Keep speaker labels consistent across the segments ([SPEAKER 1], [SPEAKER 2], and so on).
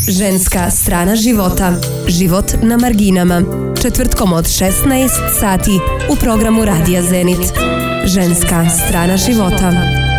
[SPEAKER 1] Ženska strana života. Život na marginama. Četvrtkom od 16 sati u programu Radija Zenit. Ženska strana života.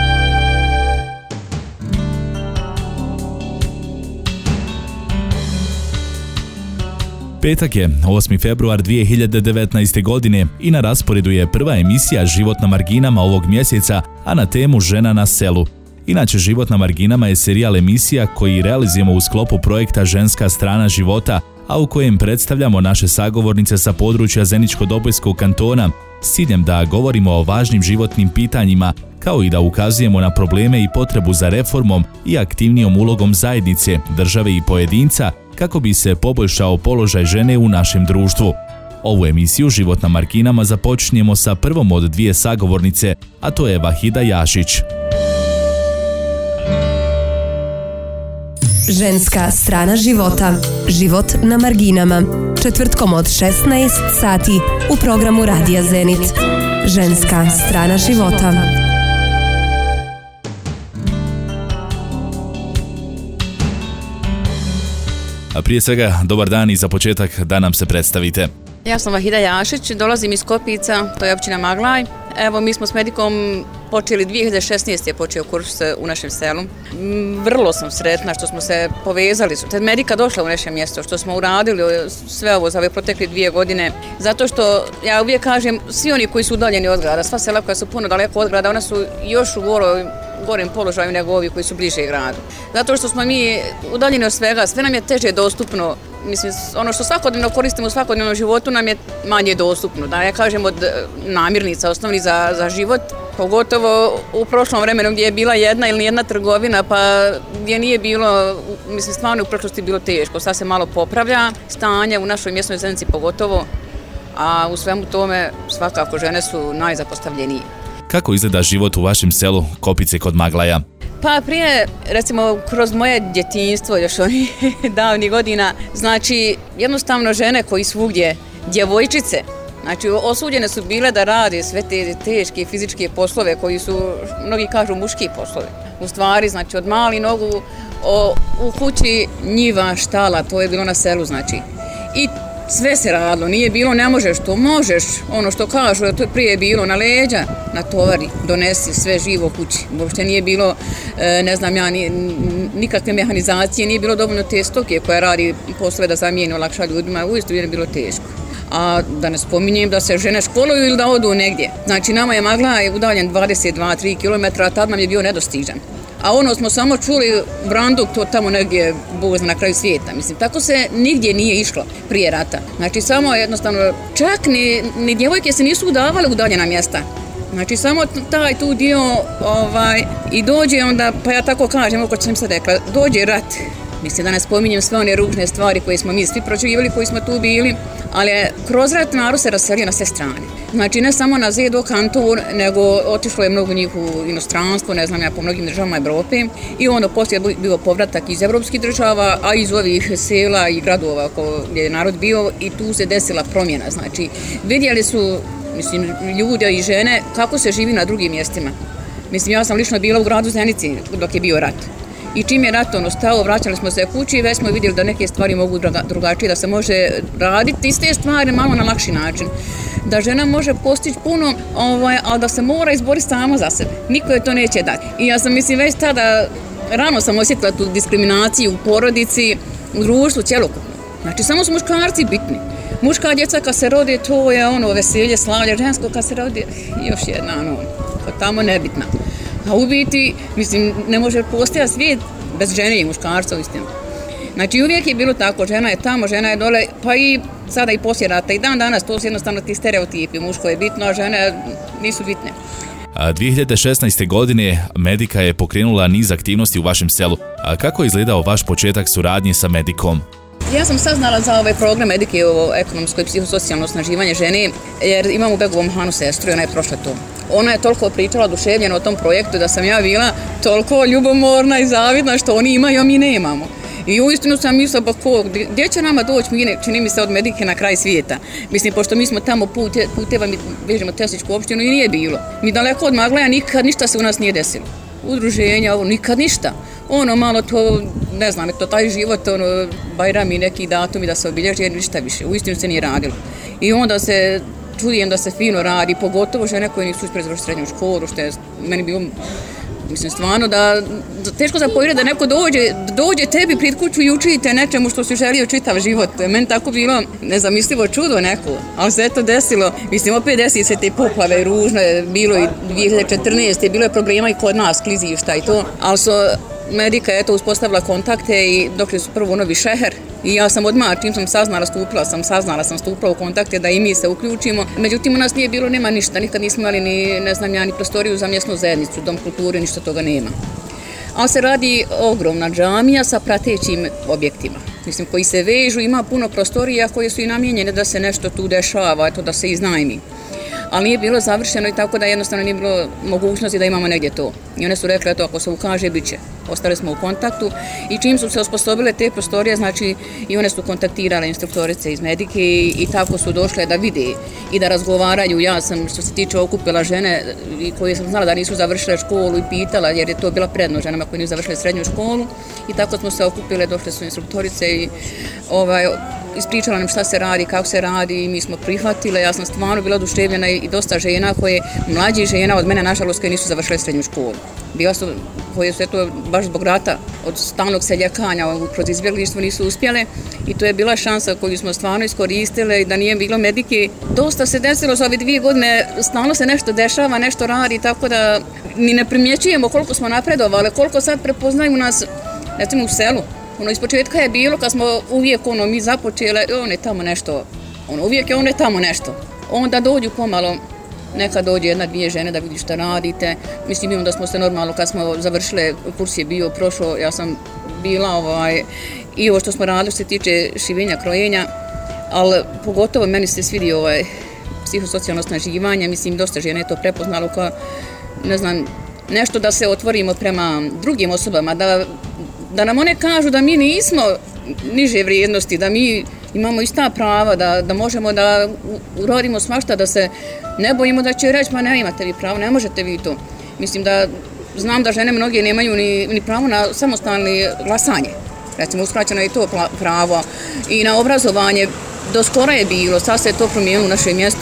[SPEAKER 2] Petak je 8. februar 2019. godine i na rasporedu je prva emisija Život na marginama ovog mjeseca, a na temu Žena na selu. Inače, Život na marginama je serijal emisija koji realizujemo u sklopu projekta Ženska strana života, a u kojem predstavljamo naše sagovornice sa područja Zeničko-Dobojskog kantona s ciljem da govorimo o važnim životnim pitanjima, kao i da ukazujemo na probleme i potrebu za reformom i aktivnijom ulogom zajednice, države i pojedinca kako bi se poboljšao položaj žene u našem društvu. Ovu emisiju Život na marginama započinjemo sa prvom od dvije sagovornice, a to je Vahida Jašić.
[SPEAKER 1] Ženska strana života. Život na marginama. Četvrtkom od 16 sati u programu Radija Zenit. Ženska strana života.
[SPEAKER 2] A prije svega, dobar dan i za početak da nam se predstavite.
[SPEAKER 3] Ja sam Vahida Jašić, dolazim iz Kopica, to je općina Maglaj. Evo, mi smo s Medikom počeli 2016. je počeo kurs u našem selu. Vrlo sam sretna što smo se povezali. Tad Medika došla u naše mjesto, što smo uradili sve ovo za ove protekle 2 godine. Zato što, ja uvijek kažem, svi oni koji su udaljeni od grada, sva sela koja su puno daleko od grada, ona su još u gorem položaju nego ovi koji su bliže gradu. Zato što smo mi udaljeni od svega, sve nam je teže dostupno. Mislim, ono što svakodnevno koristimo u svakodnevnom životu nam je manje dostupno. Da ja kažem, od namirnica osnovni za život, pogotovo u prošlom vremenu gdje je bila jedna ili nijedna trgovina, pa gdje nije bilo, mislim, stvarno u prošlosti bilo teško. Sad se malo popravlja stanje u našoj mjesnoj zajednici pogotovo, a u svemu tome svakako žene su najzapostavljenije.
[SPEAKER 2] Kako izgleda život u vašem selu Kopice kod Maglaja?
[SPEAKER 3] Pa prije, recimo, kroz moje djetinjstvo, još onih davnih godina, znači, jednostavno žene koji svugdje, djevojčice, znači, osuđene su bile da rade sve te teške fizičke poslove koji su, mnogi kažu, muški poslovi. U stvari, znači, od mali nogu u kući njiva, štala, to je bilo na selu, znači. I sve se radilo, nije bilo ne možeš, to možeš, ono što kažu, to je prije bilo na leđa, na tovari, donesi sve živo kući. Uopšte nije bilo, ne znam ja, nikakve mehanizacije, nije bilo dovoljno te stoke koja radi poslove da zamijeni, olakša ljudima, uistinu je bilo teško. A da ne spominjem da se žene školuju ili da odu negdje. Znači, nama je Maglaj udaljen 22-3 km, a tad nam je bio nedostižan. A ono smo samo čuli Branduk, to tamo negdje, Bog zna, na kraju svijeta. Mislim, tako se nigdje nije išlo prije rata. Znači, samo jednostavno, čak ni djevojke se nisu udavale u udaljena mjesta. Znači, samo taj tu dio i dođe onda, pa ja tako kažem, oko sam se rekla, dođe rat. Mislim, da ne spominjem sve one ružne stvari koje smo mi svi proživjeli, koji smo tu bili, ali kroz rat narod se raselio na sve strane. Znači, ne samo na ZDO kanton, nego otišlo je mnogo njih u inostranstvo, ne znam ja, po mnogim državama Evrope, i onda poslije je bio povratak iz evropskih država, a iz ovih sela i gradova gdje je narod bio, i tu se desila promjena. Znači, vidjeli su, mislim, ljude i žene kako se živi na drugim mjestima. Mislim, ja sam lično bila u gradu Zenici dok je bio rat. I čim je rat stao, vraćali smo se kući i već smo vidjeli da neke stvari mogu drugačije, da se može raditi iste stvari malo na lakši način. Da žena može postići puno, ali da se mora izboriti sama za sebe. Niko je to neće dati. I ja sam, mislim, već tada, rano sam osjetila tu diskriminaciju u porodici, u društvu cjelokupno. Znači, samo su muškarci bitni. Muška djeca kad se rode, to je veselje, slavlje, žensko kad se rodi, još jedna, tamo nebitna. A u biti, mislim, ne može postojati svijet bez žene i muškarca, uistinu. Znači, uvijek je bilo tako, žena je tamo, žena je dole, pa i sada i poslije rata i dan danas, to su jednostavno ti stereotipi, muško je bitno, a žene nisu bitne.
[SPEAKER 2] 2016. godine Medika je pokrenula niz aktivnosti u vašem selu. Kako je izgledao vaš početak suradnje sa Medikom?
[SPEAKER 3] Ja sam saznala za ovaj program Medike o ekonomsko i psihosocijalno osnaživanje žene, jer imam u Begovom Hanu sestru i ona je prošla to. Ona je toliko pričala oduševljeno o tom projektu da sam ja bila toliko ljubomorna i zavidna što oni imaju, a mi nemamo. I uistinu sam mislila, pa gdje će nama doći, čini mi se, od Medike na kraj svijeta. Mislim, pošto mi smo tamo puteva, mi vežemo Tesličku opštinu i nije bilo. Mi daleko od Maglaja nikad ništa se u nas nije desilo. Udruženja, nikad ništa. ono malo to, ne znam, to taj život, ono, Bajram i neki datumi da se obilježi, jer ništa više, uistinu se nije radilo. I onda se čujem da se fino radi, pogotovo žene koje nisu uspjeli završiti srednju školu, što je meni bilo, mislim, stvarno da teško zapovjerati da neko dođe tebi pred kuću i učite nečemu što si želio čitav život. Meni tako bilo nezamislivo čudo neko, ali se to desilo. Mislim, opet desi se te poplave ružno, bilo i 2014. bilo je problema i kod nas, klizišta i to, ali su medika je to uspostavila kontakte i dokle su prvo Novi Šeher i ja sam odmah, čim sam saznala, stupila u kontakte da i mi se uključimo. Međutim, u nas nije bilo, nema ništa, nikad nismo imali ni, ne znam ja, ni prostoriju za mjesnu zajednicu, dom kulture, ništa toga nema. Ali se radi ogromna džamija sa pratećim objektima, mislim, koji se vežu, ima puno prostorija koje su i namijenjene da se nešto tu dešava, to da se iznajmi. Ali nije bilo završeno i tako da jednostavno nije bilo mogućnosti da imamo negdje to. I one su rekle, eto, ako se ukaže, bit će. Ostali smo u kontaktu i čim su se osposobile te prostorije, znači i one su kontaktirale instruktorice iz medike i tako su došle da vide i da razgovaraju. Ja sam, što se tiče, okupila žene koje sam znala da nisu završile školu i pitala, jer je to bila prednost ženama koje nisu završile srednju školu. I tako smo se okupile, došle su instruktorice i ispričala nam šta se radi, kako se radi i mi smo prihvatile. Ja sam stvarno bila oduševljena i dosta žena mlađih žena od mene, nažalost, koje nisu završile srednju školu. Bila su, koje su eto, baš zbog rata, od stalnog seljakanja kroz izbjeglištvo nisu uspjele i to je bila šansa koju smo stvarno iskoristile i da nije bilo medike. Dosta se desilo za ove 2 godine, stalno se nešto dešava, nešto radi, tako da ni ne primjećujemo koliko smo napredovali, koliko sad prepoznaju nas, recimo u selu. Iz početka je bilo kad smo uvijek mi započele, on je tamo nešto, uvijek je on je tamo nešto. Onda dođu pomalo, neka dođe 1-2 žene da vidi šta radite. Mislim, i onda smo se normalno, kad smo završile, kurs je bio prošlo, ja sam bila i ovo što smo radili što se tiče šivenja, krojenja, ali pogotovo meni se svidi psihosocijalno osnaživanje, mislim, dosta žene je to prepoznalo kao, ne znam, nešto da se otvorimo prema drugim osobama, da nam one kažu da mi nismo niže vrijednosti, da mi imamo ista prava, da možemo da uradimo svašta, da se ne bojimo da će reći, pa ne imate vi pravo, ne možete vi to. Mislim da znam da žene mnoge nemaju ni pravo na samostalno glasanje. Recimo, uskraćeno je i to pravo i na obrazovanje. Do skora je bilo, sad se je to promijenilo u našem mjestu.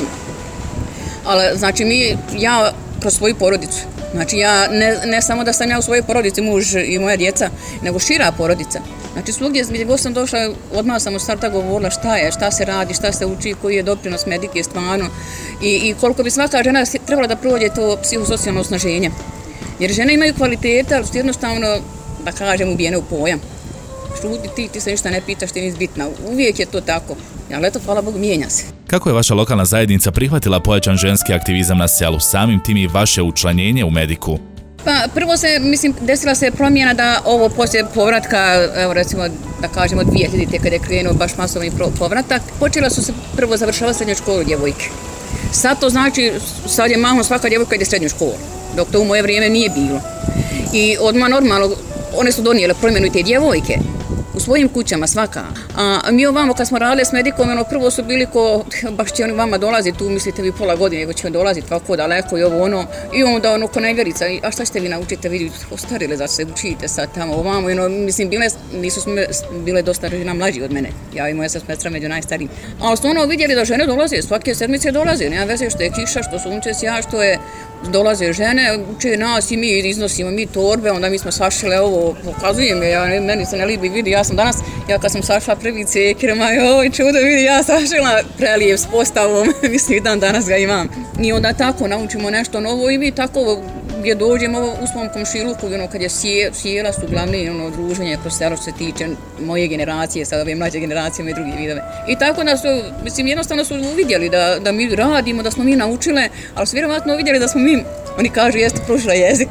[SPEAKER 3] Ali, znači, ja kroz svoju porodicu, znači ja ne samo da sam ja u svojoj porodici, muž i moja djeca, nego šira porodica. Znači svugdje gdje sam došla, odmah sam u starta govorila šta se radi, šta se uči, koji je doprinos medike stvarno i koliko bi svaka žena trebala da prođe to psihosocijalno osnaženje. Jer žene imaju kvalitete, ali su jednostavno, da kažem, ubijene u pojam. Šuti, ti se ništa ne pitaš, ti nisi bitna. Uvijek je to tako. Ali eto, hvala Bogu, mijenja se.
[SPEAKER 2] Kako je vaša lokalna zajednica prihvatila pojačan ženski aktivizam na selu, samim tim i vaše učlanjenje u mediku?
[SPEAKER 3] Pa prvo se, desila se promjena da ovo poslije povratka, evo recimo da kažemo 2000. kada je krenuo baš masovni povratak, počela su se prvo završavati srednju školu djevojke. Sad to znači, sad je mahom svaka djevojka ide srednju školu, dok to u moje vrijeme nije bilo. I odmah normalno, one su donijele promjenu i te djevojke u svojim kućama svaka. A mi ovamo kad smo radili s medikom, prvo su bili baš će oni vama dolaziti, tu mislite vi pola godine, nego će on dolaziti ovako daleko i i onda ko nevjerica, a šta ćete vi naučite, vi ostarili da se učite sad tamo ovamo, mislim, nisu bile dosta žena mlađi od mene, ja i moja sestra među najstarijim. Ali su vidjeli da žene dolaze, svake sedmice dolaze, nema veze što je kiša, što sunce sja, što je dolaze žene, uče nas i mi iznosimo mi torbe, onda mi smo sašile ovo, pokazujem je, meni se ne libi vidi, ja kad sam sašla prvi cekrema, čudo vidi, ja sašila prelijep s postavom, mislim dan danas ga imam. I onda tako naučimo nešto novo i mi tako gdje dođemo u svom komšiluku, kad je sjela su glavni druženje kroz selo što se tiče moje generacije, sad ove mlađe generacije i drugi vidove. I tako da su, mislim, jednostavno su uvidjeli da mi radimo, da smo mi naučile, ali su vjerovatno uvidjeli da smo mi, oni kažu, jeste pružila jezik.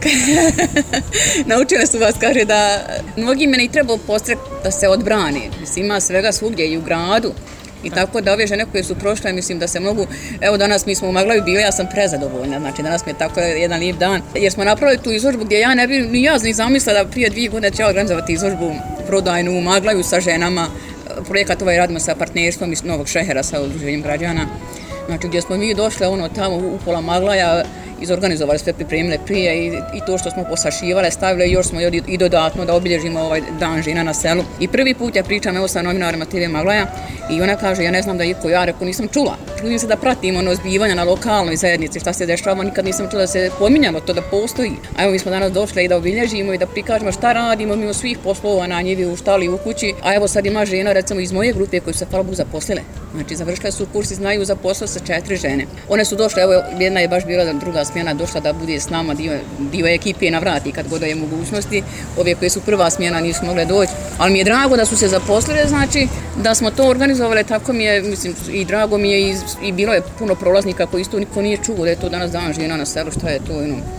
[SPEAKER 3] Naučile su vas, kaže da mnogi mene i treba postrek da se odbrani. Mislim, ima svega svugdje i u gradu. I tako da ove žene koje su prošle, mislim da se mogu, evo danas mi smo u Maglavi bili, ja sam prezadovoljna, znači danas mi je tako jedan lijep dan, jer smo napravili tu izložbu gdje ja ne bi ni ja zamislila da prije 2 godine će organizovati izložbu prodajnu u Maglavi sa ženama, projekat radimo sa partnerstvom iz Novog Šehera sa udruženjem građana, znači gdje smo mi došle tamo u pola Maglaja izorganizovali, sve pripremile prije i to što smo posašivale, stavile još smo i dodatno da obilježimo ovaj dan žena na selu. I prvi put ja pričam evo sa novinarima TV Maglaja i ona kaže ja ne znam da iko, ja rekao nisam čula. Čudim se da pratimo zbivanja na lokalnoj zajednici, šta se dešava, nikad nisam čula da se pominjalo to da postoji. A evo mi smo danas došli i da obilježimo i da prikažemo šta radimo mimo svih poslova na njivi, u štali, u kući. A evo sad ima žena recimo iz moje grupe koji su se hvala Bogu zaposlile. Znači završile su kurs i znaju za posao sa 4 žene. One su došle, evo jedna je baš bila druga smjena došla da bude s nama, dio ekipe navrati kad god je mogućnosti. Ove koje su prva smjena nisu mogle doći, ali mi je drago da su se zaposlile, znači da smo to organizovali, tako mi je, mislim, i drago mi je i bilo je puno prolaznika koji isto niko nije čuo da je to danas dan žena na selu, šta je to,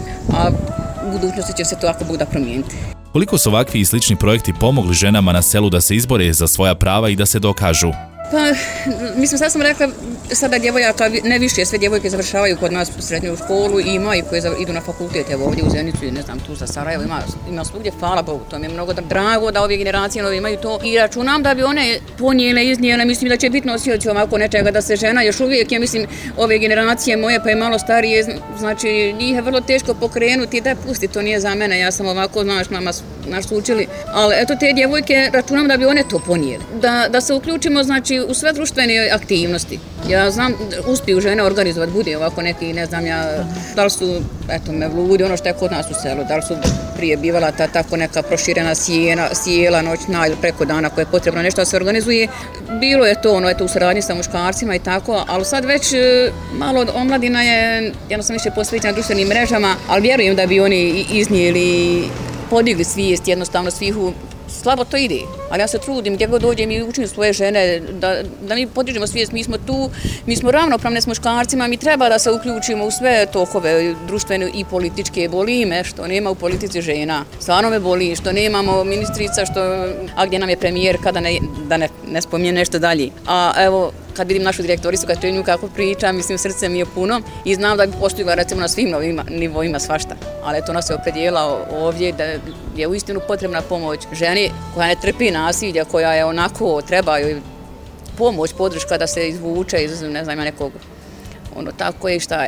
[SPEAKER 3] a u budućnosti će se to ako Bog da promijeniti.
[SPEAKER 2] Koliko su ovakvi i slični projekti pomogli ženama na selu da se izbore za svoja prava i da se dokažu?
[SPEAKER 3] Pa, mislim, sad sam rekla, sada djevojaka, ne više, sve djevojke završavaju kod nas u srednju školu i ima i koje idu na fakultet, evo ovdje u Zenicu i ne znam, tu za Sarajevo, ima svugdje, hvala Bogu, to mi je mnogo drago da ove generacije nove imaju to i računam da bi one ponijele, iznijele, mislim da će biti nosioci ovako nečega, da se žena još uvijek, ja mislim, ove generacije moje pa i malo starije, znači njih je vrlo teško pokrenuti, da pusti, to nije za mene, ja sam ovako, znaš, nas učili, ali eto te djevojke računam da bi one to ponijele, da se uključimo, znači, u sve društvene aktivnosti. Ja znam, uspiju žene organizovati, bude ovako neki, ne znam ja, da li su, eto, mevludi, ono što je kod nas u selu, da li su prije bivala ta tako neka proširena sjela, noćna ili preko dana koja je potrebno nešto da se organizuje. Bilo je to, eto, u saradnji sa muškarcima i tako, ali sad već malo omladina je, jednostavno više posvećena društvenim mrežama, ali vjerujem da bi oni iznijeli, podigli svijest jednostavno svih slabo to ide, ali ja se trudim gdje god dođem i učim svoje žene da mi podižemo svijest, mi smo tu, mi smo ravnopravne s muškarcima, mi treba da se uključimo u sve tokove društvene i političke. Boli me što nema u politici žena, stvarno me boli što nemamo ministrica, a gdje nam je premijer, kada da ne spominje nešto dalje. A evo, kad vidim našu direktoricu Katarinu kako priča, mislim srce mi je puno i znam da bi postigla recimo na svim nivoima svašta. Ali eto, ona se opredijela ovdje da je uistinu potrebna pomoć ženi koja ne trpi nasilja, koja je onako, treba joj pomoć, podrška da se izvuče iz, ne znam, nekog, tako je i šta je.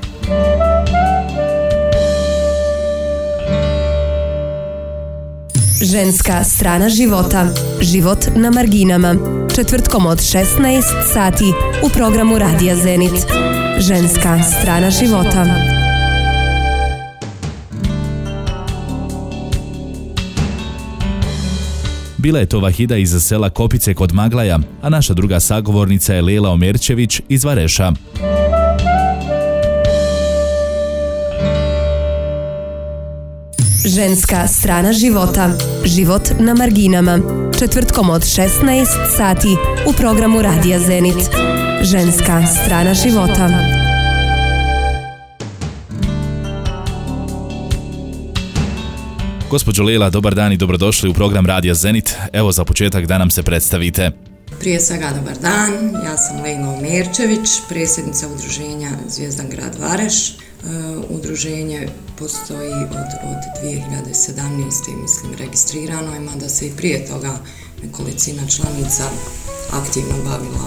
[SPEAKER 1] Ženska strana života. Život na marginama. Četvrtkom od 16 sati u programu Radija Zenit. Ženska strana života.
[SPEAKER 2] Bila je to Vahida iz sela Kopice kod Maglaja, a naša druga sagovornica je Lela Omerčević iz Vareša.
[SPEAKER 1] Ženska strana života. Život na marginama. Četvrtkom od 16 sati u programu Radija Zenit. Ženska strana života.
[SPEAKER 2] Gospođo Lela, dobar dan i dobrodošli u program Radija Zenit. Evo za početak da nam se predstavite.
[SPEAKER 4] Prije svega dobar dan, ja sam Lela Omerčević, predsjednica udruženja Zvijezdan grad Vareš. Udruženje postoji od 2017. mislim registrirano, ima da se i prije toga nekolicina članica aktivno bavila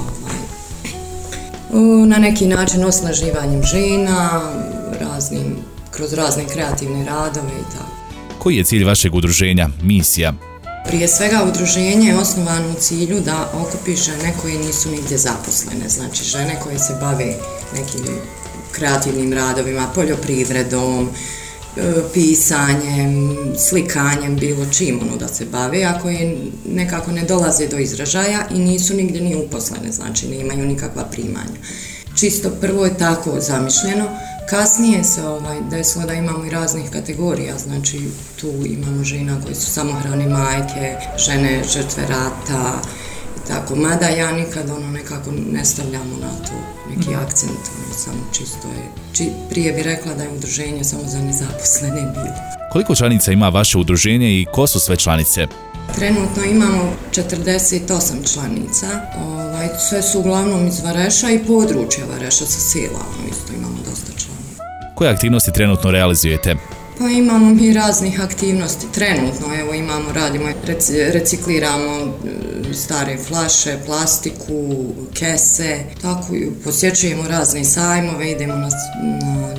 [SPEAKER 4] na neki način osnaživanjem žena, kroz razne kreativne radove i tako.
[SPEAKER 2] Koji je cilj vašeg udruženja, misija?
[SPEAKER 4] Prije svega udruženje je osnovano u cilju da okupi žene koje nisu nigdje zaposlene, znači žene koje se bave nekim kreativnim radovima, poljoprivredom, pisanjem, slikanjem, bilo čim da se bave, a koje nekako ne dolaze do izražaja i nisu nigdje ni uposlene, znači ne imaju nikakva primanja. Čisto prvo je tako zamišljeno, kasnije se desilo da imamo i raznih kategorija, znači tu imamo žena koje su samohrane majke, žene žrtve rata, tako, mada ja nikad nekako ne stavljamo na to neki akcent, samo čisto je. Prije bi rekla da je udruženje samo za nezaposlene bilo.
[SPEAKER 2] Koliko članica ima vaše udruženje i ko su sve članice?
[SPEAKER 4] Trenutno imamo 48 članica, sve su uglavnom iz Vareša i područja Vareša sa sela, isto imamo dosta članova.
[SPEAKER 2] Koje aktivnosti trenutno realizujete?
[SPEAKER 4] Pa imamo mi raznih aktivnosti, trenutno radimo, recikliramo stare flaše, plastiku, kese, tako posjećujemo razne sajmove, idemo na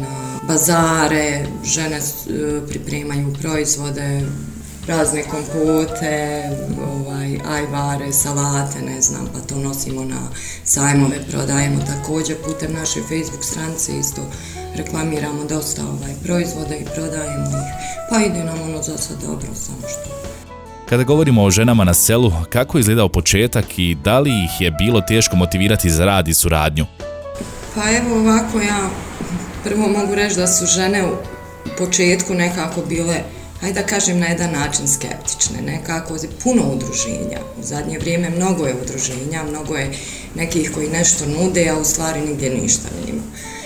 [SPEAKER 4] bazare, žene pripremaju proizvode, razne kompote, ajvare, salate, ne znam, pa to nosimo na sajmove, prodajemo također putem naše Facebook stranice, isto reklamiramo dosta proizvode i prodajemo ih, pa ide nam za sad dobro, samo što.
[SPEAKER 2] Kada govorimo o ženama na selu, kako je izgledao početak i da li ih je bilo teško motivirati za rad i suradnju?
[SPEAKER 4] Pa evo ovako, ja prvo mogu reći da su žene u početku nekako bile, hajde da kažem, na jedan način skeptične, nekako puno udruženja. U zadnje vrijeme mnogo je udruženja, mnogo je nekih koji nešto nude, a u stvari nigdje ništa nema.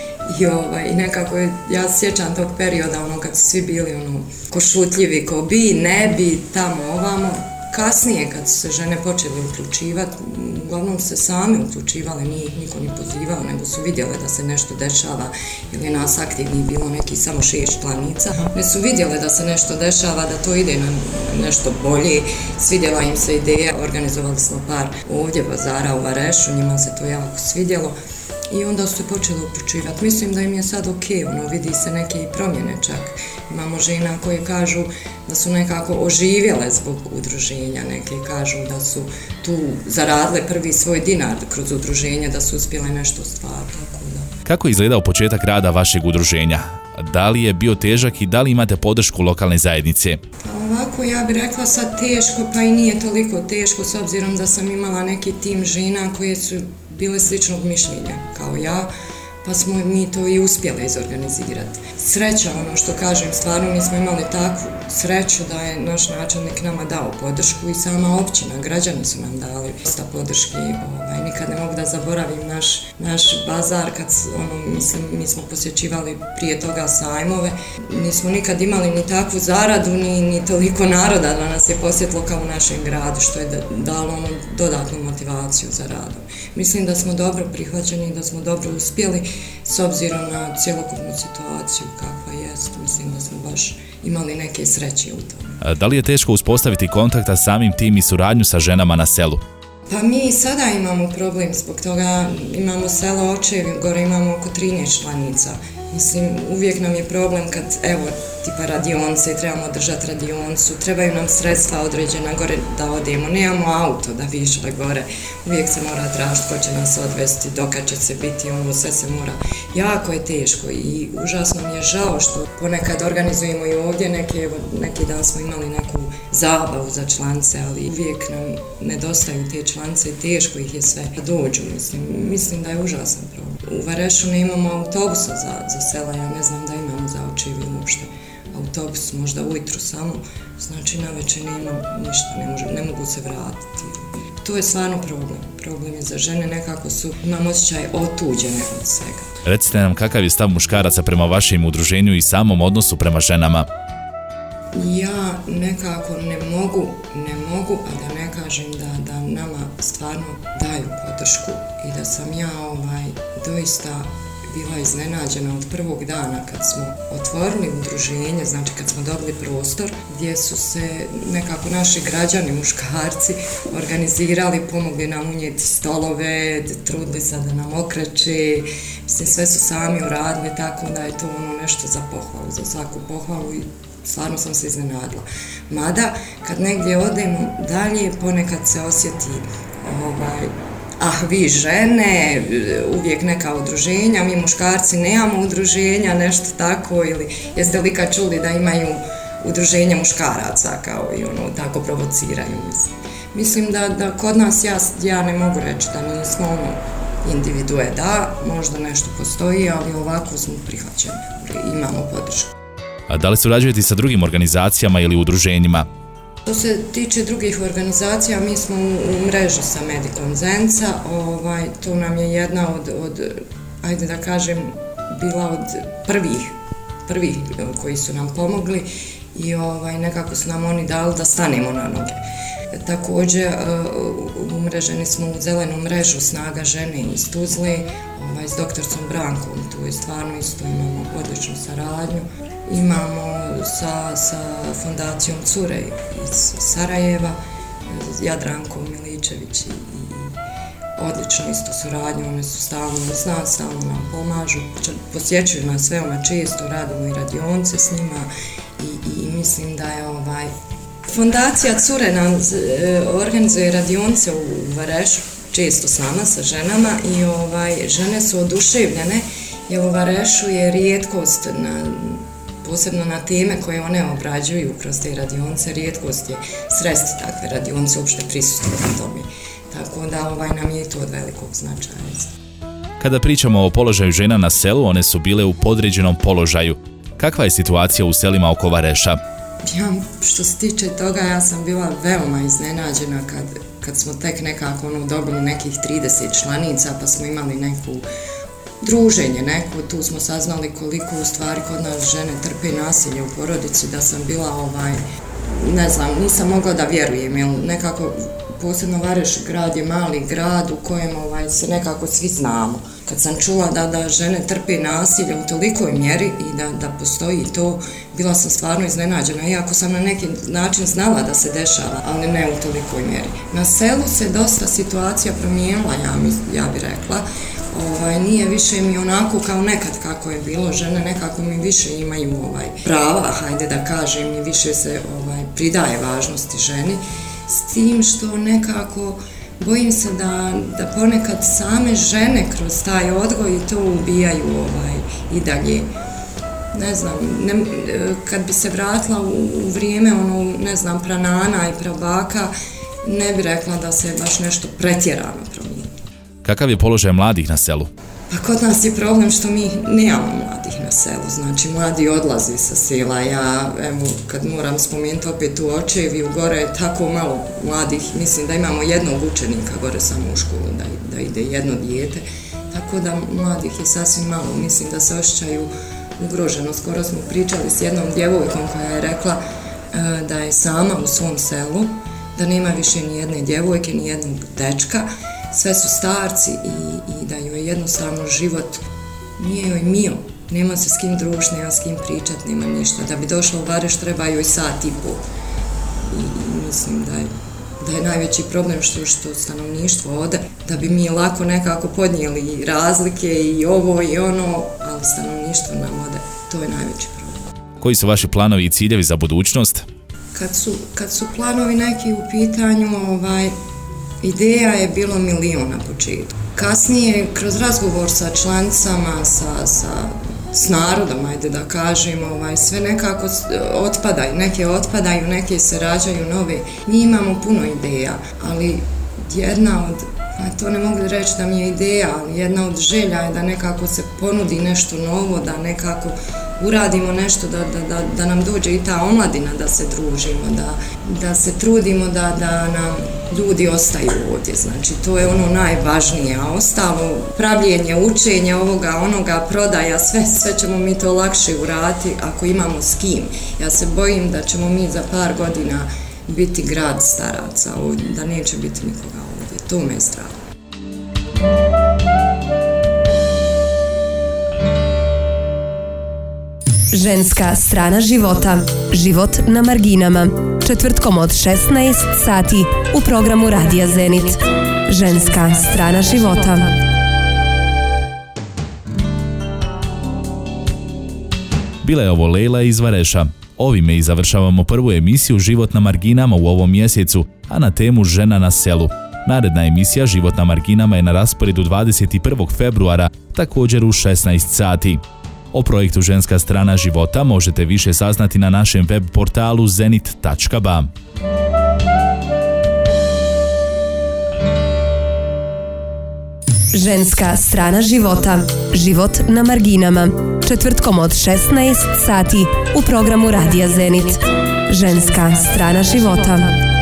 [SPEAKER 4] I nekako ja sjećam tog perioda, kad su svi bili ko šutljivi, ko bi, ne bi, tamo, ovamo. Kasnije, kad su se žene počele uključivati, uglavnom se same uključivale, nije ih niko ni pozivao, nego su vidjele da se nešto dešava, ili je nas aktivnih bilo neki samo 6 članica. Ne su vidjele da se nešto dešava, da to ide na nešto bolje, svidjela im se ideja, organizovali smo par ovdje bazara u Varešu, njima se to jako svidjelo. I onda su se počeli uključivati. Mislim da im je sad ok, vidi se neke i promjene čak. Imamo žena koje kažu da su nekako oživjele zbog udruženja, neke kažu da su tu zaradile prvi svoj dinar kroz udruženje, da su uspjele nešto stvariti.
[SPEAKER 2] Kako je izgledao početak rada vašeg udruženja? Da li je bio težak i da li imate podršku lokalne zajednice?
[SPEAKER 4] Ovako, ja bih rekla sad teško, pa i nije toliko teško, s obzirom da sam imala neki tim žena koje su bile sličnog mišljenja kao ja, pa smo mi to i uspjeli izorganizirati. Sreća, što kažem, stvarno mi smo imali takvu sreću da je naš načelnik nama dao podršku i sama općina, građani su nam dali dosta podrške. Nikad ne mogu da zaboravim naš bazar, kad mi smo posjećivali prije toga sajmove. Nismo nikad imali ni takvu zaradu, ni toliko naroda da nas je posjetilo kao u našem gradu, što je dalo dodatnu motivaciju za radom. Mislim da smo dobro prihvaćeni i da smo dobro uspjeli s obzirom na cjelokupnu situaciju kakva jest. Mislim da smo baš imali neke sreće u tome.
[SPEAKER 2] Da li je teško uspostaviti kontakta samim tim i suradnju sa ženama na selu?
[SPEAKER 4] Pa mi sada imamo problem zbog toga, imamo selo Očevi, gore imamo oko 13 članica. Mislim, uvijek nam je problem kad, tipa radionce, trebamo držati radioncu, trebaju nam sredstva određena gore da odemo, nemamo auto da bi išle gore, uvijek se mora tražiti ko će nas odvesti, dokad će se biti, sve se mora. Jako je teško i užasno mi je žao što ponekad organizujemo i ovdje, neki dan smo imali neku zabavu za člance, ali uvijek nam nedostaju te člance i teško ih je sve da dođu, mislim da je užasan problem. U Varešu ne imamo autobusa za sela, ja ne znam da imamo za Očevi uopšte autobus, možda ujutru samo, znači navečer nema ništa, ne mogu se vratiti. To je stvarno problem je za žene, nekako imam osjećaj otuđene od svega.
[SPEAKER 2] Recite nam kakav je stav muškaraca prema vašem udruženju i samom odnosu prema ženama?
[SPEAKER 4] Ja nekako ne mogu, a da ne kažem da nama stvarno daju podršku i da sam ja doista bila iznenađena od prvog dana kad smo otvorili udruženje, znači kad smo dobili prostor gdje su se nekako naši građani, muškarci organizirali, pomogli nam unijeti stolove, trudili se da nam okreće, sve su sami uradili, tako da je to nešto za pohvalu, za svaku pohvalu i stvarno sam se iznenadila. Mada, kad negdje odemo dalje, ponekad se osjeti vi žene, uvijek neka udruženja, mi muškarci nemamo udruženja, nešto tako, ili jeste li kad čuli da imaju udruženja muškaraca, kao i tako provociraju. Mislim da kod nas ja ne mogu reći da nismo individue, da, možda nešto postoji, ali ovako smo prihvaćeni, imamo podršku.
[SPEAKER 2] A da li surađujete sa drugim organizacijama ili udruženjima?
[SPEAKER 4] Što se tiče drugih organizacija, mi smo u mreži sa Medicom Zenca, to nam je jedna od ajde da kažem, bila od prvih koji su nam pomogli i nekako su nam oni dali da stanemo na noge. Također umreženi smo u zelenu mrežu Snaga žene iz Tuzle, s doktorcom Brankom, tu je stvarno isto imamo odličnu saradnju. Imamo sa fondacijom Cure iz Sarajeva, Jadrankom Miličević i odlično isto suradnju, one su stalno uz nas, stalno nam pomažu, posjećuju nas veoma često, radimo i radionce s njima i mislim da je Fondacija Cure nam organizuje radionce u Varešu, često s nama, sa ženama i žene su oduševljene jer u Varešu je rijetkost, posebno na teme koje one obrađuju kroz te radionce, rijetkost je sresti takve radionce, uopšte prisustvovati tome. Tako da nam je to od velikog značaja.
[SPEAKER 2] Kada pričamo o položaju žena na selu, one su bile u podređenom položaju. Kakva je situacija u selima oko Vareša?
[SPEAKER 4] Što se tiče toga, ja sam bila veoma iznenađena kad smo tek nekako dobili nekih 30 članica, pa smo imali neku druženje neko, tu smo saznali koliko u stvari kod nas žene trpe nasilje u porodici, da sam bila ne znam, nisam mogla da vjerujem, jer nekako posebno Vareš grad je mali grad u kojem se nekako svi znamo. Kad sam čula da žene trpe nasilje u tolikoj mjeri i da postoji to, bila sam stvarno iznenađena, iako sam na neki način znala da se dešava, ali ne u tolikoj mjeri. Na selu se dosta situacija promijenila, ja bih rekla. Nije više mi onako kao nekad kako je bilo, žene nekako mi više imaju prava, hajde da kažem, i više se pridaje važnosti ženi, s tim što nekako bojim se da ponekad same žene kroz taj odgoj to ubijaju i dalje. Ne znam, kad bi se vratila u vrijeme ne znam, pranana i prabaka, ne bi rekla da se baš nešto pretjerano promijenilo.
[SPEAKER 2] Kakav je položaj mladih na selu?
[SPEAKER 4] Pa kod nas je problem što mi nemamo mladih na selu, znači mladi odlazi sa sela. Ja, kad moram spomenuti opet u Očeviju, gore je tako malo mladih, mislim da imamo jednog učenika gore samo u školu, da ide jedno dijete, tako da mladih je sasvim malo, mislim da se osjećaju ugroženo. Skoro smo pričali s jednom djevojkom koja je rekla da je sama u svom selu, da nema više ni jedne djevojke, ni jednog dečka, sve su starci i da joj jednostavno život nije joj mio, nema se s kim družiti, nema s kim pričati, nema ništa. Da bi došla u Vareš treba joj sat i pol. I mislim da je najveći problem što stanovništvo ode, da bi mi lako nekako podnijeli razlike i ovo i ono, ali stanovništvo nam ode, to je najveći problem.
[SPEAKER 2] Koji su vaši planovi i ciljevi za budućnost?
[SPEAKER 4] Kad su planovi neki u pitanju, ideja je bilo 1 milion na početku. Kasnije, kroz razgovor sa članicama, s narodom, ajde da kažem, sve nekako otpadaju, neke se rađaju nove. Mi imamo puno ideja, ali jedna od, to ne mogu reći da mi je ideja, ali jedna od želja je da nekako se ponudi nešto novo, da nekako uradimo nešto, da nam dođe i ta omladina, da se družimo, da se trudimo da nam ljudi ostaju ovdje. Znači, to je ono najvažnije, a ostalo, pravljenje, učenje ovoga, onoga, prodaja, sve ćemo mi to lakše uraditi ako imamo s kim. Ja se bojim da ćemo mi za par godina biti grad staraca ovdje, da neće biti nikoga ovdje. To me je strah.
[SPEAKER 1] Ženska strana života. Život na marginama. Četvrtkom od 16 sati u programu Radija Zenit. Ženska strana života.
[SPEAKER 2] Bila je ovo Lejla iz Vareša. Ovime i završavamo prvu emisiju Život na marginama u ovom mjesecu, a na temu Žena na selu. Naredna emisija Život na marginama je na rasporedu 21. februara, također u 16 sati. O projektu Ženska strana života možete više saznati na našem web portalu zenit.ba.
[SPEAKER 1] Ženska strana života. Život na marginama. Četvrtkom od 16 sati u programu Radija Zenit. Ženska strana života.